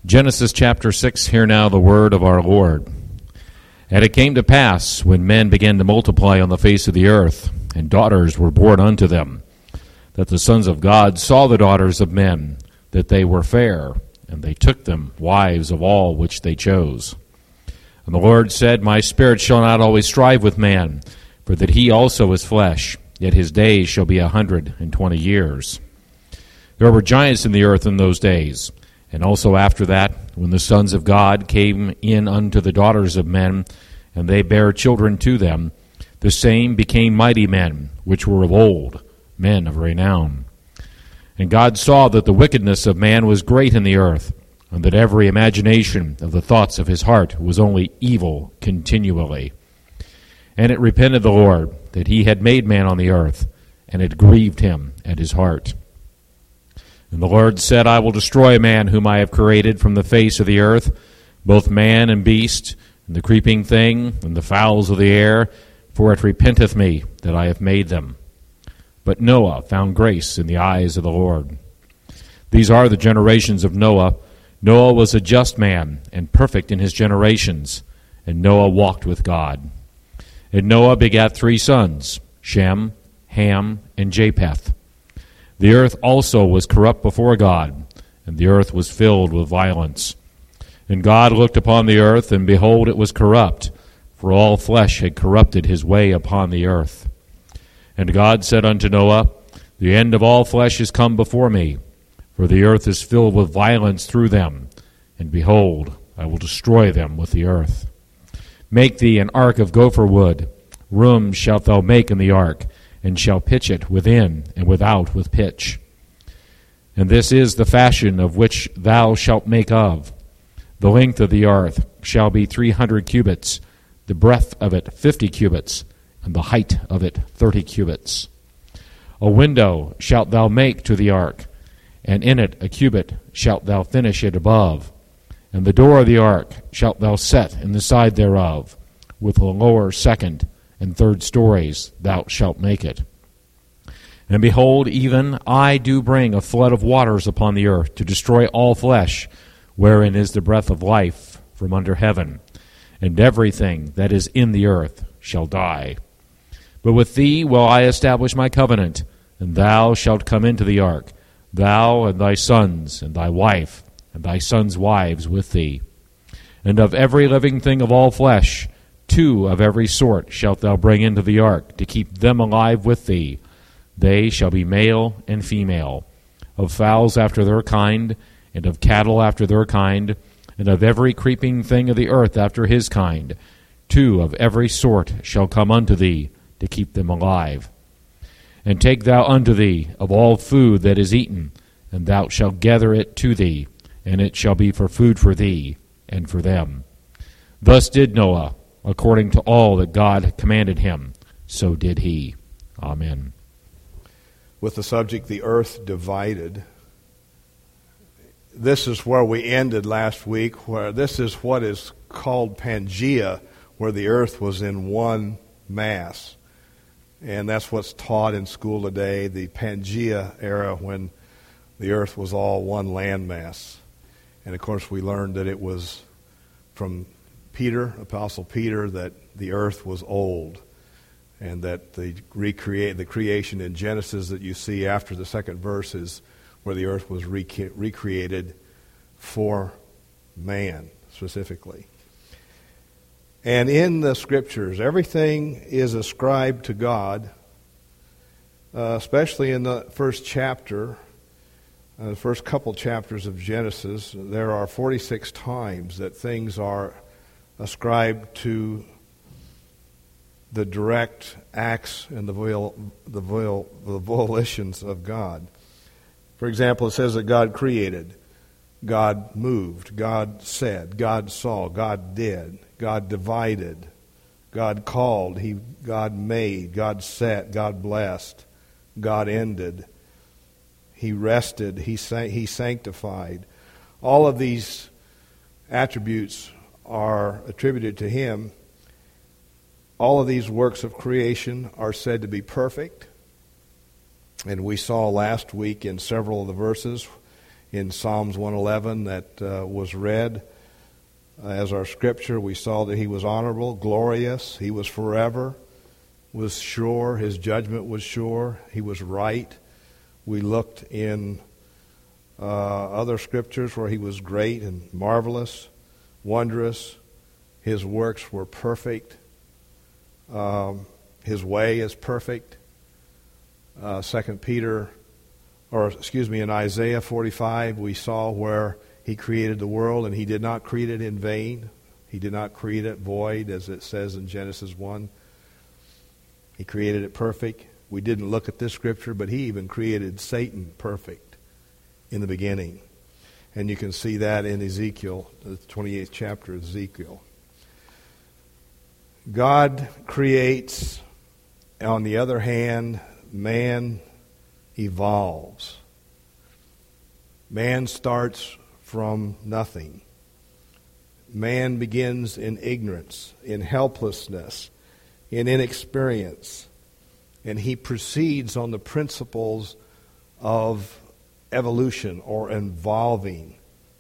Genesis chapter 6, hear now the word of our Lord. And it came to pass, when men began to multiply on the face of the earth, and daughters were born unto them, that the sons of God saw the daughters of men, that they were fair, and they took them wives of all which they chose. And the Lord said, My spirit shall not always strive with man, for that he also is flesh, yet his days shall be 120 years. There were giants in the earth in those days, and also after that, when the sons of God came in unto the daughters of men, and they bare children to them, the same became mighty men, which were of old, men of renown. And God saw that the wickedness of man was great in the earth, and that every imagination of the thoughts of his heart was only evil continually. And it repented the Lord that he had made man on the earth, and it grieved him at his heart. And the Lord said, I will destroy man whom I have created from the face of the earth, both man and beast, and the creeping thing, and the fowls of the air, for it repenteth me that I have made them. But Noah found grace in the eyes of the Lord. These are the generations of Noah. Noah was a just man, and perfect in his generations, and Noah walked with God. And Noah begat 3 sons, Shem, Ham, and Japheth. The earth also was corrupt before God, and the earth was filled with violence. And God looked upon the earth, and behold, it was corrupt, for all flesh had corrupted his way upon the earth. And God said unto Noah, The end of all flesh is come before me, for the earth is filled with violence through them, and behold, I will destroy them with the earth. Make thee an ark of gopher wood. Rooms shalt thou make in the ark, and shall pitch it within and without with pitch. And this is the fashion of which thou shalt make of. The length of the ark shall be 300 cubits, the breadth of it 50 cubits, and the height of it 30 cubits. A window shalt thou make to the ark, and in it a cubit shalt thou finish it above. And the door of the ark shalt thou set in the side thereof, with the lower, second, and third stories thou shalt make it. And behold, even I do bring a flood of waters upon the earth, to destroy all flesh, wherein is the breath of life from under heaven, and everything that is in the earth shall die. But with thee will I establish my covenant, and thou shalt come into the ark, thou and thy sons, and thy wife, and thy sons' wives with thee. And of every living thing of all flesh, 2 of every sort shalt thou bring into the ark, to keep them alive with thee. They shall be male and female, of fowls after their kind, and of cattle after their kind, and of every creeping thing of the earth after his kind. 2 of every sort shall come unto thee, to keep them alive. And take thou unto thee of all food that is eaten, and thou shalt gather it to thee, and it shall be for food for thee and for them. Thus did Noah, according to all that God commanded him, so did he. Amen. With the subject, the earth divided. This is where we ended last week, where this is what is called Pangea, where the earth was in one mass. And that's what's taught in school today, the Pangea era, when the earth was all one landmass. And of course we learned that it was from Peter, Apostle Peter, that the earth was old, and that the creation in Genesis that you see after the second verse is where the earth was recreated for man specifically. And in the Scriptures, everything is ascribed to God, especially in the first chapter, the first couple chapters of Genesis. There are 46 times that things are ascribed to the direct acts and the volitions of God. For example, it says that God created, God moved, God said, God saw, God did, God divided, God called, God made, God set, God blessed, God ended, He rested, He sanctified. All of these attributes are attributed to Him. All of these works of creation are said to be perfect. And we saw last week in several of the verses in Psalms 111 that was read as our scripture. We saw that he was honorable, glorious, he was forever, was sure, his judgment was sure, he was right. We looked in other scriptures where he was great and marvelous, wondrous. His works were perfect. His way is perfect. In Isaiah 45, we saw where he created the world, and he did not create it in vain. He did not create it void, as it says in Genesis 1. He created it perfect. We didn't look at this scripture, but he even created Satan perfect in the beginning. And you can see that in Ezekiel, the 28th chapter of Ezekiel. God creates. On the other hand, man evolves. Man starts from nothing. Man begins in ignorance, in helplessness, in inexperience, and he proceeds on the principles of evolution or evolving.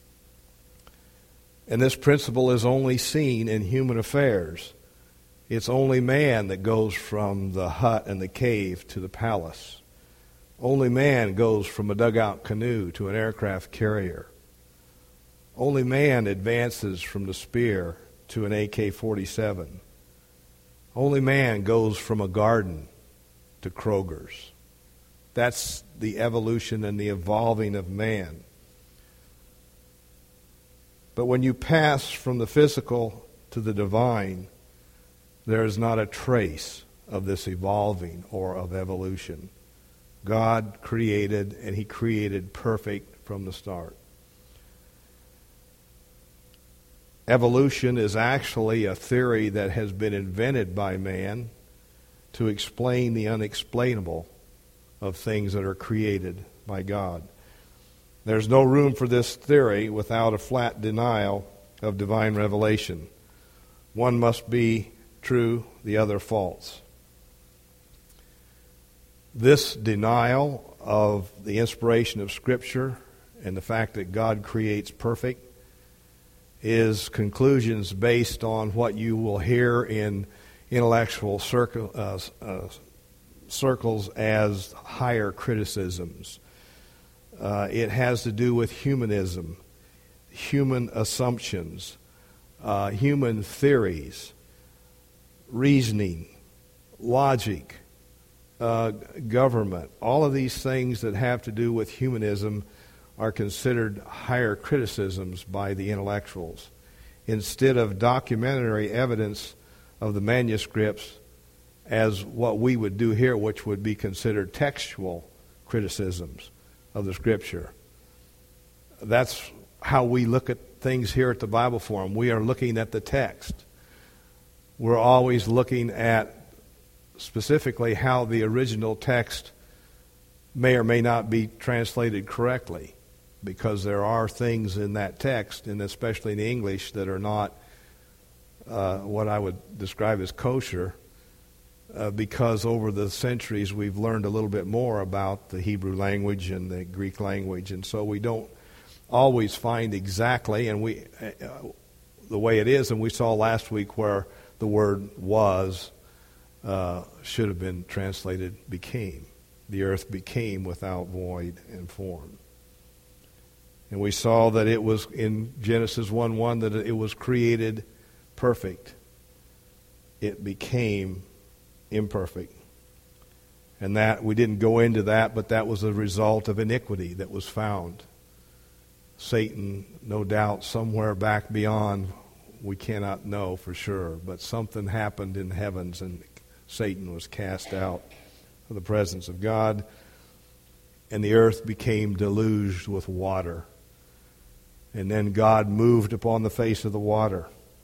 And this principle is only seen in human affairs. It's only man that goes from the hut and the cave to the palace. Only man goes from a dugout canoe to an aircraft carrier. Only man advances from the spear to an AK-47. Only man goes from a garden to Kroger's. That's the evolution and the evolving of man. But when you pass from the physical to the divine, there is not a trace of this evolving or of evolution. God created, and he created perfect from the start. Evolution is actually a theory that has been invented by man to explain the unexplainable of things that are created by God. There's no room for this theory without a flat denial of divine revelation. One must be true, the other false. This denial of the inspiration of Scripture and the fact that God creates perfect is conclusions based on what you will hear in intellectual circles as higher criticisms. It has to do with humanism, human assumptions, human theories, reasoning, logic, government. All of these things that have to do with humanism are considered higher criticisms by the intellectuals, instead of documentary evidence of the manuscripts as what we would do here, which would be considered textual criticisms of the Scripture. That's how we look at things here at the Bible Forum. We are looking at the text. We're always looking at specifically how the original text may or may not be translated correctly, because there are things in that text, and especially in English, that are not what I would describe as kosher, because over the centuries we've learned a little bit more about the Hebrew language and the Greek language, and so we don't always find exactly and the way it is. And we saw last week where the word was should have been translated became. The earth became without void and form. And we saw that it was in Genesis 1:1 that it was created perfect. It became imperfect. And that, we didn't go into that, but that was a result of iniquity that was found. Satan, no doubt, somewhere back beyond, we cannot know for sure, but something happened in the heavens and Satan was cast out of the presence of God, and the earth became deluged with water. And then God moved upon the face of the water.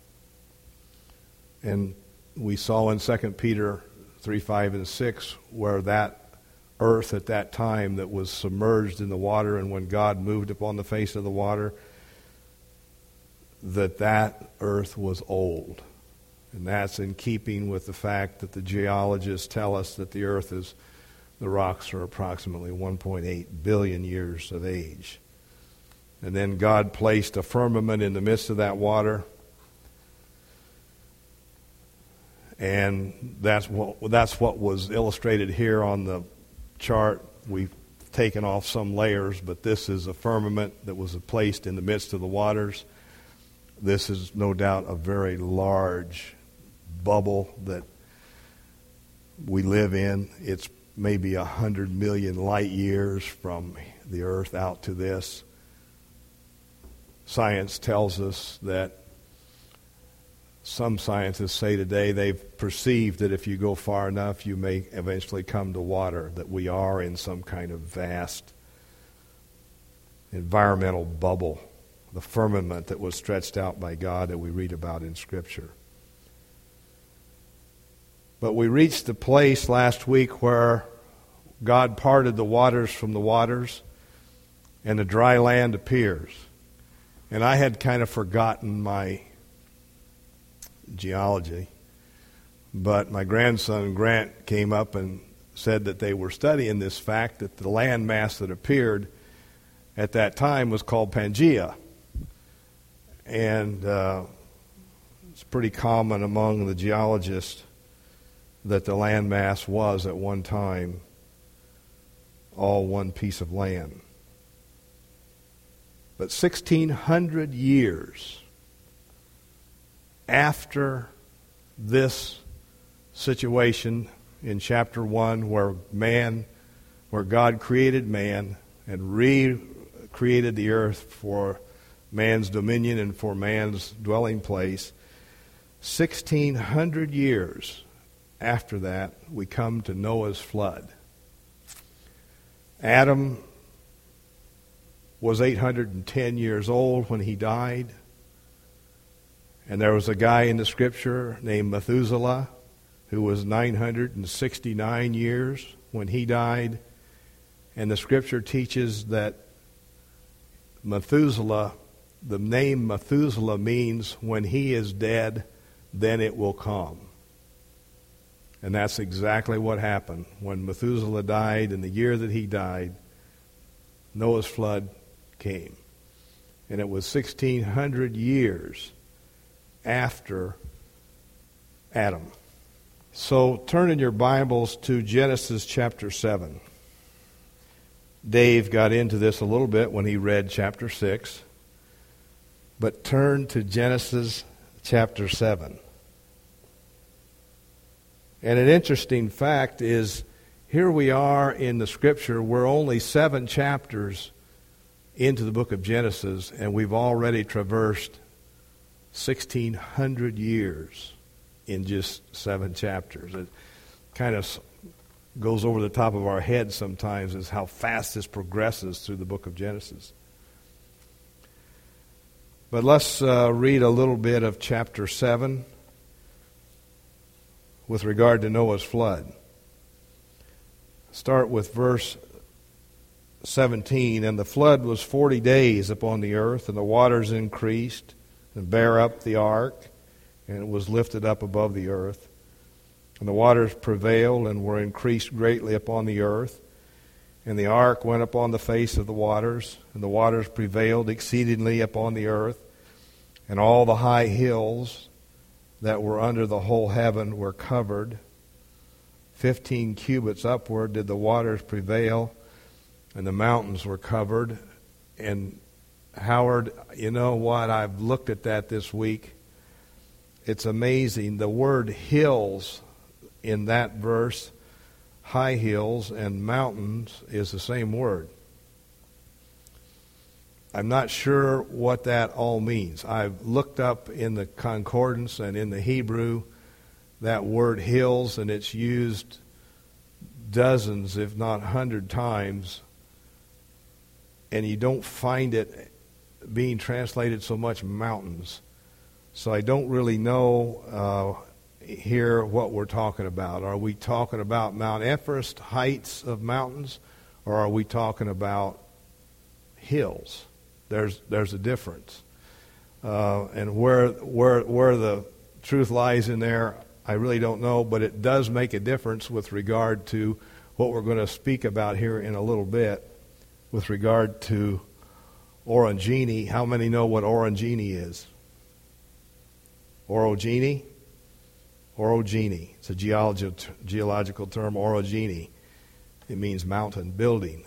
And we saw in 2 Peter 3:5 and 6 where that earth at that time that was submerged in the water, and when God moved upon the face of the water, that earth was old. And that's in keeping with the fact that the geologists tell us that the earth the rocks are approximately 1.8 billion years of age. And then God placed a firmament in the midst of that water. And that's what was illustrated here on the chart. We've taken off some layers, but this is a firmament that was placed in the midst of the waters. This is no doubt a very large bubble that we live in. It's maybe 100 million light years from the earth out to this. Science tells us that some scientists say today they've perceived that if you go far enough, you may eventually come to water, that we are in some kind of vast environmental bubble, the firmament that was stretched out by God that we read about in Scripture. But we reached the place last week where God parted the waters from the waters and the dry land appears. And I had kind of forgotten my geology, but my grandson Grant came up and said that they were studying this fact that the landmass that appeared at that time was called Pangaea. And it's pretty common among the geologists that the landmass was at one time all one piece of land. But 1,600 years after this situation in chapter 1 where God created man and recreated the earth for man's dominion and for man's dwelling place, 1,600 years after that, we come to Noah's flood. Adam was 810 years old when he died. And there was a guy in the Scripture named Methuselah who was 969 years when he died. And the Scripture teaches that Methuselah, the name Methuselah means when he is dead, then it will come. And that's exactly what happened. When Methuselah died, in the year that he died, Noah's flood came. And it was 1,600 years after Adam. So turn in your Bibles to Genesis chapter 7. Dave got into this a little bit when he read chapter 6. But turn to Genesis chapter 7. And an interesting fact is, here we are in the Scripture. We're only 7 chapters into the book of Genesis, and we've already traversed 1,600 years in just 7 chapters. It kind of goes over the top of our heads sometimes as how fast this progresses through the book of Genesis. But let's read a little bit of chapter 7 with regard to Noah's flood. Start with verse 17. And the flood was 40 days upon the earth, and the waters increased and bare up the ark, and it was lifted up above the earth. And the waters prevailed and were increased greatly upon the earth. And the ark went upon the face of the waters, and the waters prevailed exceedingly upon the earth. And all the high hills that were under the whole heaven were covered. 15 cubits upward did the waters prevail, and the mountains were covered. And Howard, you know what? I've looked at that this week. It's amazing. The word hills in that verse, high hills and mountains, is the same word. I'm not sure what that all means. I've looked up in the concordance and in the Hebrew that word hills, and it's used dozens, if not 100 times, and you don't find it being translated so much mountains. So I don't really know here what we're talking about. Are we talking about Mount Everest, heights of mountains, or are we talking about hills? There's a difference. And where the truth lies in there, I really don't know, but it does make a difference with regard to what we're going to speak about here in a little bit with regard to orogeny. How many know what orogeny is? Orogeny? Orogeny. It's a geological term, orogeny. It means mountain building.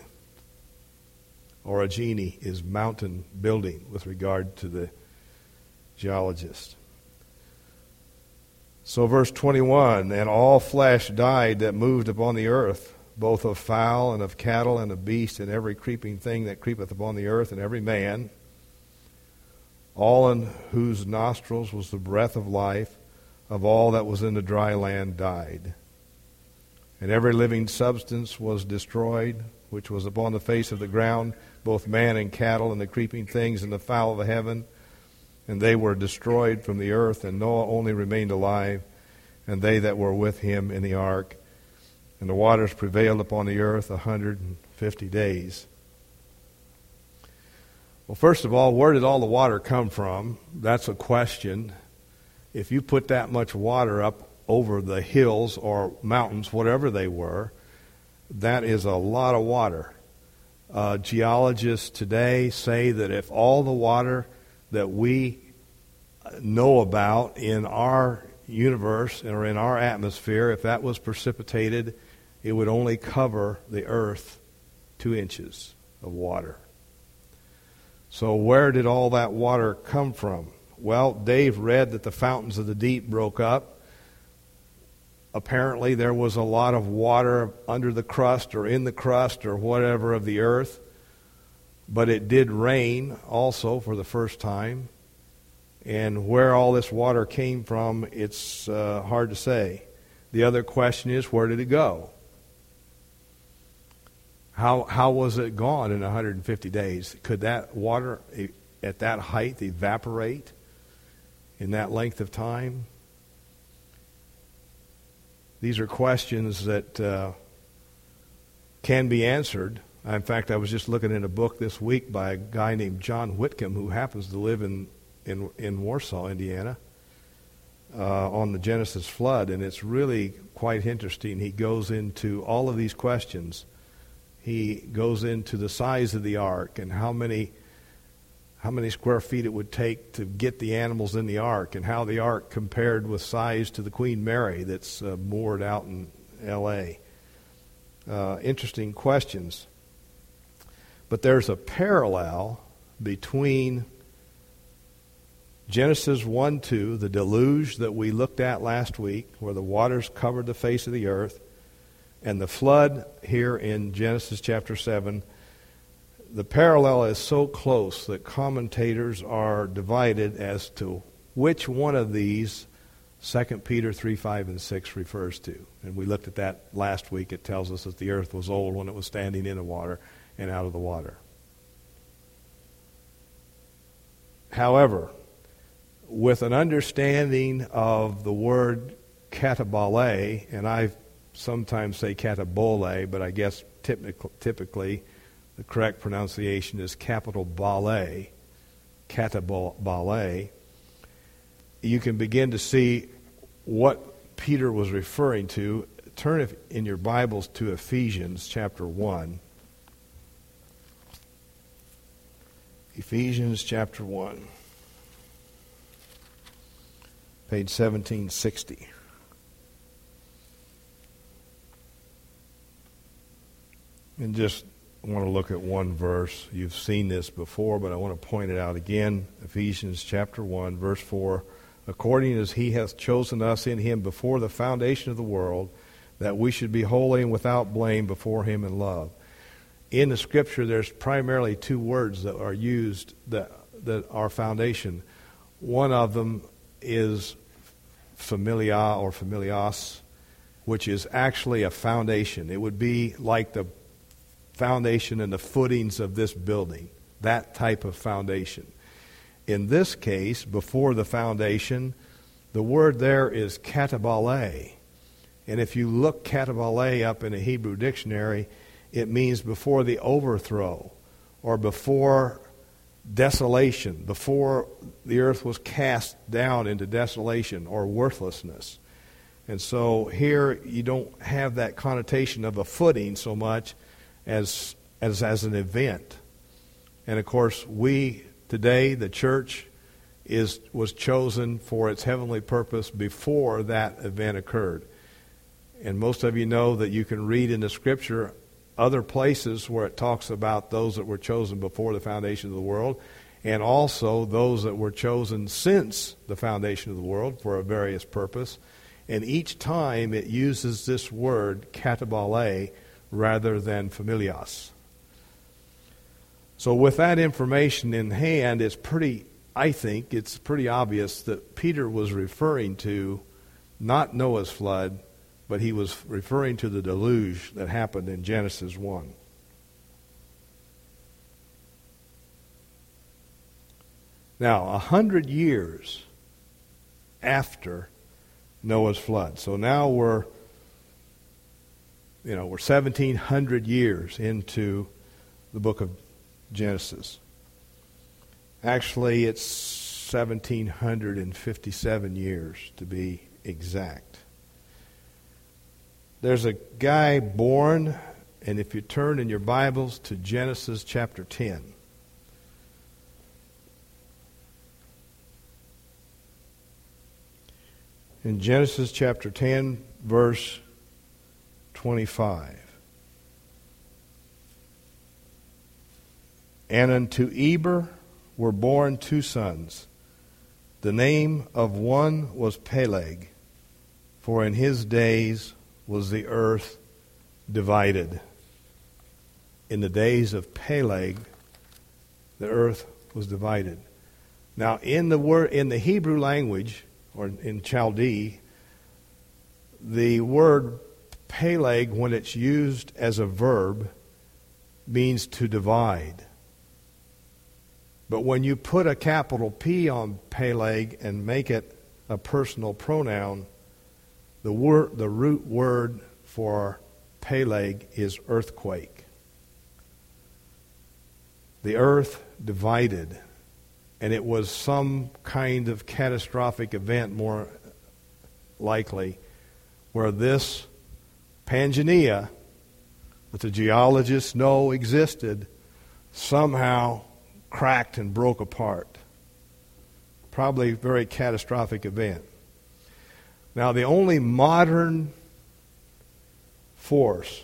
Orogeny is mountain building with regard to the geologist. So verse 21, and all flesh died that moved upon the earth, both of fowl and of cattle and of beast and every creeping thing that creepeth upon the earth, and every man, all in whose nostrils was the breath of life, of all that was in the dry land died. And every living substance was destroyed, which was upon the face of the ground, both man and cattle and the creeping things and the fowl of the heaven. And they were destroyed from the earth, and Noah only remained alive, and they that were with him in the ark. And the waters prevailed upon the earth 150 days. Well, first of all, where did all the water come from? That's a question. If you put that much water up over the hills or mountains, whatever they were, that is a lot of water. Geologists today say that if all the water that we know about in our universe or in our atmosphere, if that was precipitated, it would only cover the earth 2 inches of water. So where did all that water come from? Well, Dave read that the fountains of the deep broke up. Apparently there was a lot of water under the crust or in the crust or whatever of the earth. But it did rain also for the first time. And where all this water came from, it's hard to say. The other question is, where did it go? How was it gone in 150 days? Could that water at that height evaporate in that length of time? These are questions that can be answered. In fact, I was just looking in a book this week by a guy named John Whitcomb, who happens to live in Warsaw, Indiana, on the Genesis flood, and it's really quite interesting. He goes into all of these questions. He goes into the size of the ark and how many square feet it would take to get the animals in the ark, and how the ark compared with size to the Queen Mary that's moored out in L.A. Interesting questions. But there's a parallel between Genesis 1:2, the deluge that we looked at last week, where the waters covered the face of the earth, and the flood here in Genesis chapter 7. The parallel is so close that commentators are divided as to which one of these 2 Peter 3, 5, and 6 refers to. And we looked at that last week. It tells us that the earth was old when it was standing in the water and out of the water. However, with an understanding of the word katabale, and I sometimes say katabole, but I guess typically the correct pronunciation is capital Bale, katabale, you can begin to see what Peter was referring to. Turn in your Bibles to Ephesians chapter 1. Ephesians chapter 1. Page 1760. And just want to look at one verse. You've seen this before, but I want to point it out again. Ephesians chapter 1, verse 4. According as he hath chosen us in him before the foundation of the world, that we should be holy and without blame before him in love. In the Scripture, there's primarily 2 words that are used that are foundation. One of them is familia or familias, which is actually a foundation. It would be like the foundation and the footings of this building, that type of foundation. In this case, before the foundation, the word there is katabale. And if you look katabale up in a Hebrew dictionary, it means before the overthrow, or before desolation, before the earth was cast down into desolation or worthlessness. And so here you don't have that connotation of a footing so much as an event. And of course, we today, the church, was chosen for its heavenly purpose before that event occurred. And most of you know that you can read in the Scripture other places where it talks about those that were chosen before the foundation of the world, and also those that were chosen since the foundation of the world for a various purpose. And each time it uses this word, katabale, rather than familias. So with that information in hand, I think it's pretty obvious that Peter was referring to not Noah's flood, but he was referring to the deluge that happened in Genesis 1. Now, 100 years after Noah's flood. So now we're 1,700 years into the book of Genesis. Actually, it's 1,757 years to be exact. There's a guy born, and if you turn in your Bibles to Genesis chapter 10. In Genesis chapter 10, verse 25. And unto Eber were born 2 sons. The name of one was Peleg, for in his days was the earth divided. In the days of Peleg, the earth was divided. Now, in the Hebrew language, or in Chaldee, the word Peleg, when it's used as a verb, means to divide. But when you put a capital P on Peleg and make it a personal pronoun, the root word for Peleg is earthquake. The earth divided, and it was some kind of catastrophic event, more likely, where this Pangea, that the geologists know existed, somehow cracked and broke apart. Probably a very catastrophic event. Now, the only modern force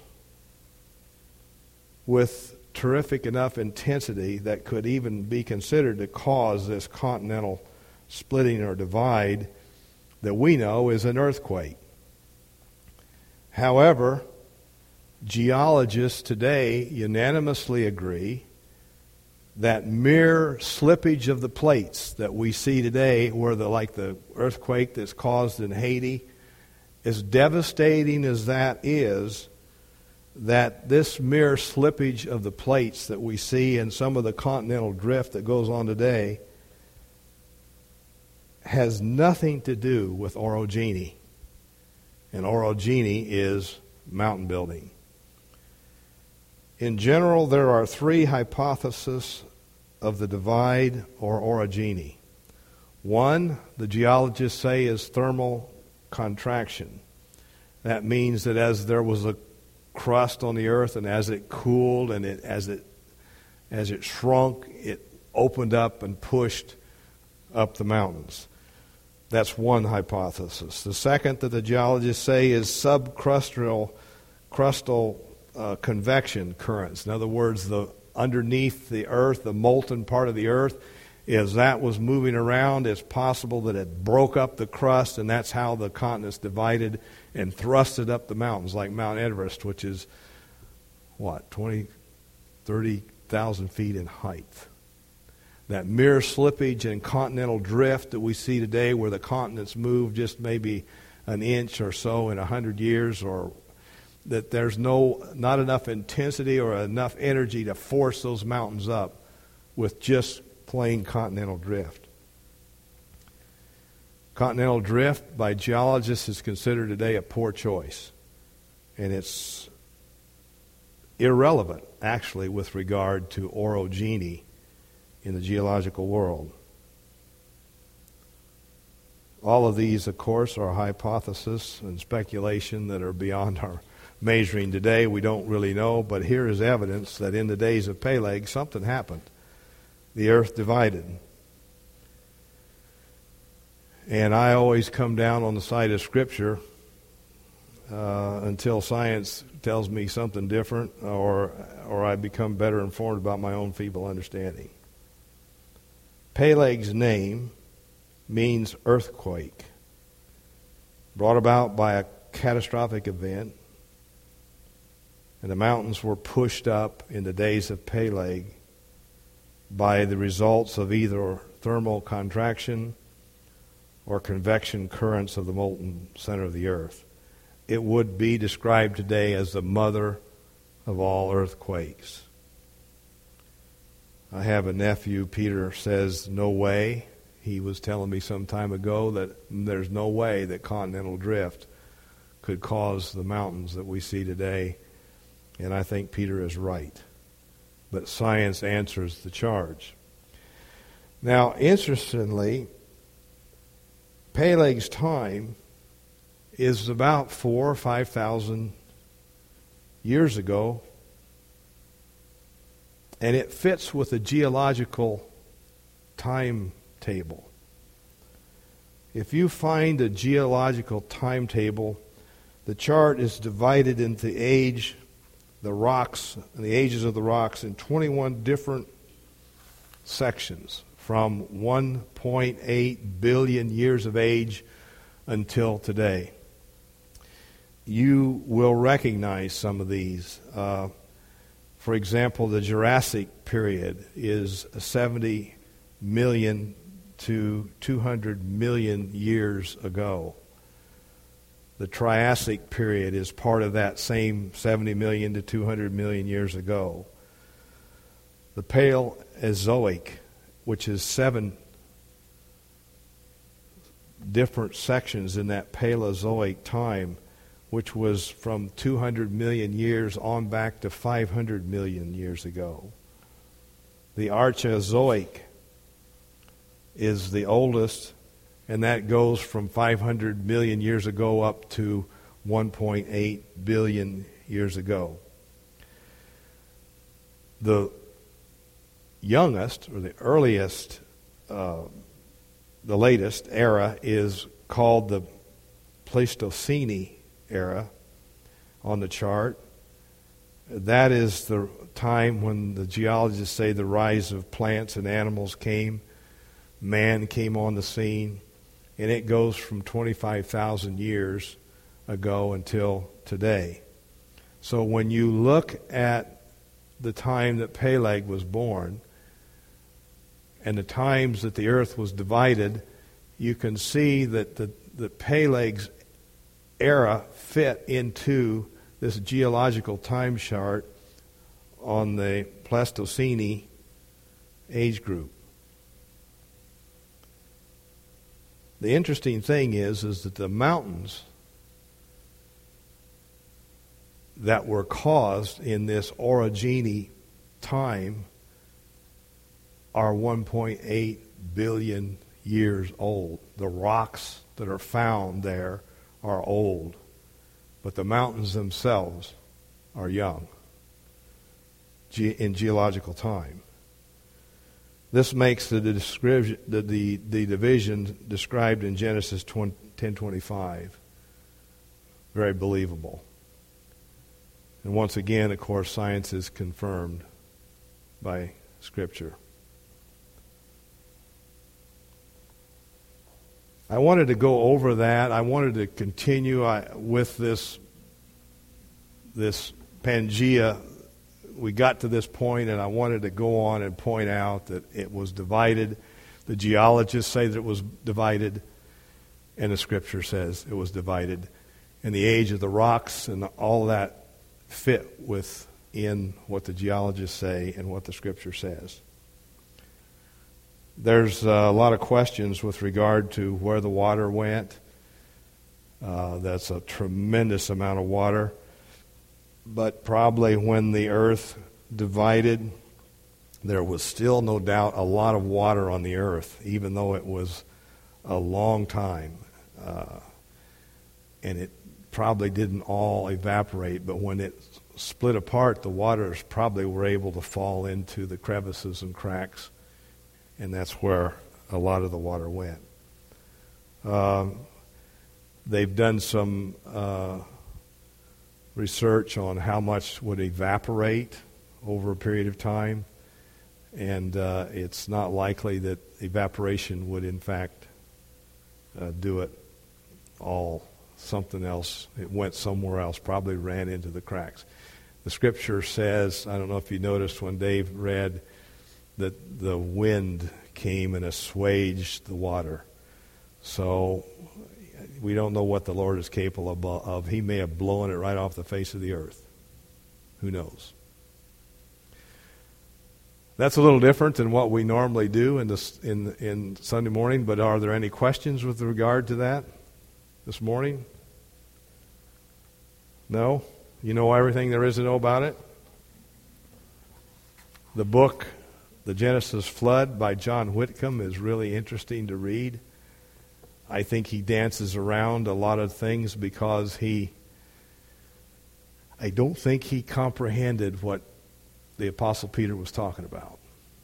with terrific enough intensity that could even be considered to cause this continental splitting or divide that we know is an earthquake. However, geologists today unanimously agree that mere slippage of the plates that we see today, like the earthquake that's caused in Haiti, as devastating as that is, that this mere slippage of the plates that we see and some of the continental drift that goes on today has nothing to do with orogeny. And orogeny is mountain building. In general, there are 3 hypotheses of the divide or orogeny. One, the geologists say, is thermal contraction. That means that as there was a crust on the earth, and as it cooled and as it shrunk, it opened up and pushed up the mountains. That's one hypothesis. The second that the geologists say is subcrustal convection currents. In other words, underneath the earth, the molten part of the earth, as that was moving around, it's possible that it broke up the crust, and that's how the continents divided and thrusted up the mountains, like Mount Everest, which is, 30,000 feet in height. That mere slippage and continental drift that we see today, where the continents move just maybe an inch or so in 100 years, or that there's not enough intensity or enough energy to force those mountains up with just plain continental drift. Continental drift by geologists is considered today a poor choice. And it's irrelevant, actually, with regard to orogeny in the geological world. All of these, of course, are hypotheses and speculation that are beyond our measuring today. We don't really know, but here is evidence that in the days of Peleg, something happened. the earth divided. And I always come down on the side of Scripture until science tells me something different, or I become better informed about my own feeble understanding. Peleg's name means earthquake, brought about by a catastrophic event, and the mountains were pushed up in the days of Peleg by the results of either thermal contraction or convection currents of the molten center of the earth. It would be described today as the mother of all earthquakes. I have a nephew, Peter says, no way. He was telling me some time ago that there's no way that continental drift could cause the mountains that we see today. And I think Peter is right. But science answers the charge. Now, interestingly, Peleg's time is about 4,000 or 5,000 years ago, and it fits with the geological timetable. If you find a geological timetable, the chart is divided into the ages of the rocks in 21 different sections, from 1.8 billion years of age until today. You will recognize some of these. For example, the Jurassic period is 70 million to 200 million years ago. The Triassic period is part of that same 70 million to 200 million years ago. The Paleozoic, which is 7 different sections in that Paleozoic time, which was from 200 million years on back to 500 million years ago. The Archeozoic is the oldest, and that goes from 500 million years ago up to 1.8 billion years ago. The youngest, or the earliest, the latest era is called the Pleistocene era on the chart. That is the time when the geologists say the rise of plants and animals came. Man came on the scene, and it goes from 25,000 years ago until today. So when you look at the time that Peleg was born and the times that the earth was divided, you can see that the Peleg's era fit into this geological time chart on the Pleistocene age group. The interesting thing is that the mountains that were caused in this orogeny time are 1.8 billion years old. The rocks that are found there are old, but the mountains themselves are young in geological time. This makes the division described in Genesis 10:25 very believable. And once again, of course, science is confirmed by Scripture. I wanted to go over that. I wanted to continue with this Pangea. We got to this point, and I wanted to go on and point out that it was divided. The geologists say that it was divided, and the Scripture says it was divided. And the age of the rocks and all that fit within what the geologists say and what the Scripture says. There's a lot of questions with regard to where the water went. That's a tremendous amount of water. But probably when the earth divided, there was still no doubt a lot of water on the earth, even though it was a long time. And it probably didn't all evaporate, but when it split apart, the waters probably were able to fall into the crevices and cracks and that's where a lot of the water went. They've done some research on how much would evaporate over a period of time, and it's not likely that evaporation would in fact do it all. Something else, it went somewhere else, probably ran into the cracks. The scripture says, I don't know if you noticed when Dave read, that the wind came and assuaged the water. So we don't know what the Lord is capable of. He may have blown it right off the face of the earth. Who knows? That's a little different than what we normally do in Sunday morning, but are there any questions with regard to that this morning? No? You know everything there is to know about it? The book, The Genesis Flood by John Whitcomb, is really interesting to read. I think he dances around a lot of things because I don't think he comprehended what the Apostle Peter was talking about.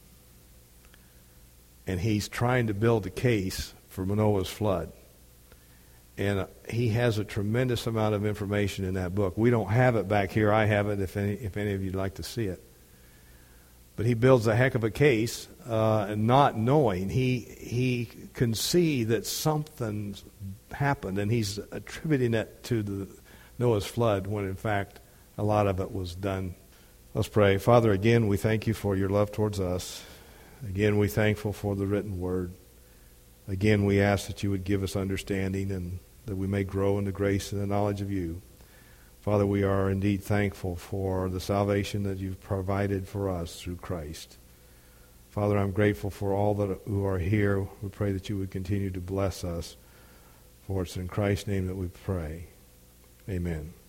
And he's trying to build a case for Noah's flood. And he has a tremendous amount of information in that book. We don't have it back here. I have it if any of you'd like to see it. But he builds a heck of a case, not knowing. He can see that something happened, and he's attributing it to the Noah's flood when, in fact, a lot of it was done. Let's pray. Father, again, we thank you for your love towards us. Again, we're thankful for the written word. Again, we ask that you would give us understanding and that we may grow in the grace and the knowledge of you. Father, we are indeed thankful for the salvation that you've provided for us through Christ. Father, I'm grateful for all who are here. We pray that you would continue to bless us. For it's in Christ's name that we pray. Amen.